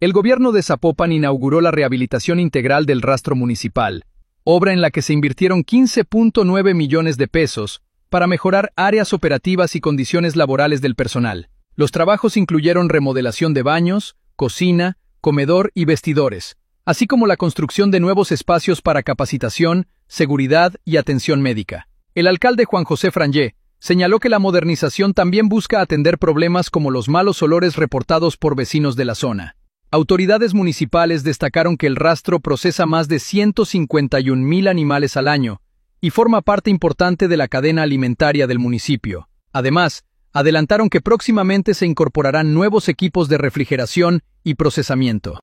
El gobierno de Zapopan inauguró la rehabilitación integral del rastro municipal, obra en la que se invirtieron 15.9 millones de pesos para mejorar áreas operativas y condiciones laborales del personal. Los trabajos incluyeron remodelación de baños, cocina, comedor y vestidores, así como la construcción de nuevos espacios para capacitación, seguridad y atención médica. El alcalde Juan José Frangé señaló que la modernización también busca atender problemas como los malos olores reportados por vecinos de la zona. Autoridades municipales destacaron que el rastro procesa más de 151.000 animales al año y forma parte importante de la cadena alimentaria del municipio. Además, adelantaron que próximamente se incorporarán nuevos equipos de refrigeración y procesamiento.